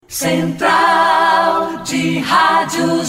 Central de Rádio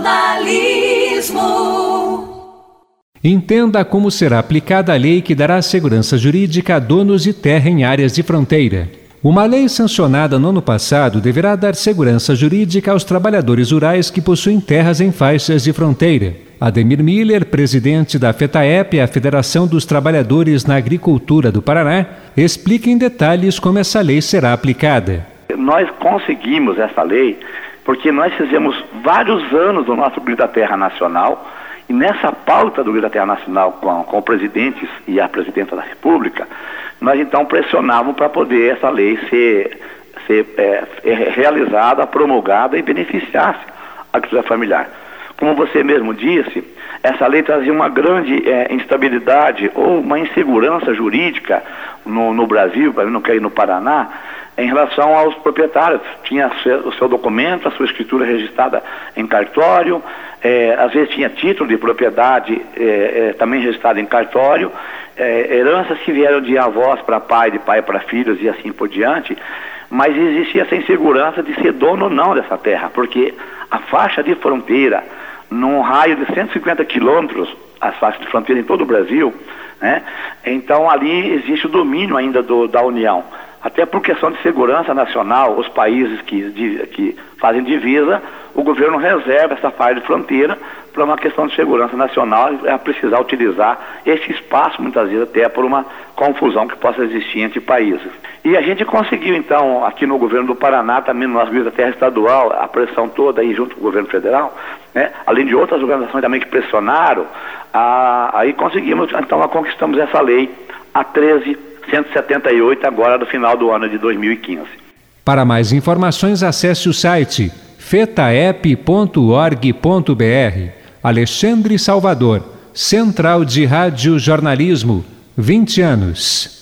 Jornalismo. Entenda como será aplicada a lei que dará segurança jurídica a donos de terra em áreas de fronteira. Uma lei sancionada no ano passado deverá dar segurança jurídica aos trabalhadores rurais que possuem terras em faixas de fronteira. Ademir Miller, presidente da FETAEP, a Federação dos Trabalhadores na Agricultura do Paraná, explica em detalhes como essa lei será aplicada. Nós conseguimos essa lei porque nós fizemos vários anos do nosso Grito da Terra Nacional, e nessa pauta do Grito da Terra Nacional com o presidente e a presidenta da República, nós então pressionávamos para poder essa lei ser realizada, promulgada e beneficiasse a agricultura familiar. Como você mesmo disse, essa lei trazia uma grande instabilidade ou uma insegurança jurídica no Brasil, não quer ir no Paraná, em relação aos proprietários. Tinha o seu documento, a sua escritura registrada em cartório, às vezes tinha título de propriedade também registrado em cartório, heranças que vieram de avós para pai, de pai para filhos e assim por diante, mas existia essa insegurança de ser dono ou não dessa terra, porque a faixa de fronteira, num raio de 150 quilômetros, as faixas de fronteira em todo o Brasil, né? Então ali existe o domínio ainda da União. Até por questão de segurança nacional, os países que fazem divisa, o governo reserva essa faixa de fronteira para uma questão de segurança nacional, precisar utilizar esse espaço, muitas vezes até por uma confusão que possa existir entre países. E a gente conseguiu, então, aqui no governo do Paraná, também no nosso Grito da Terra Estadual, a pressão toda aí junto com o governo federal, né? Além de outras organizações também que pressionaram, aí conseguimos, então, conquistamos essa lei, a 13.178, agora no final do ano de 2015. Para mais informações, acesse o site fetaep.org.br. Alexandre Salvador, Central de Rádio Jornalismo, 20 anos.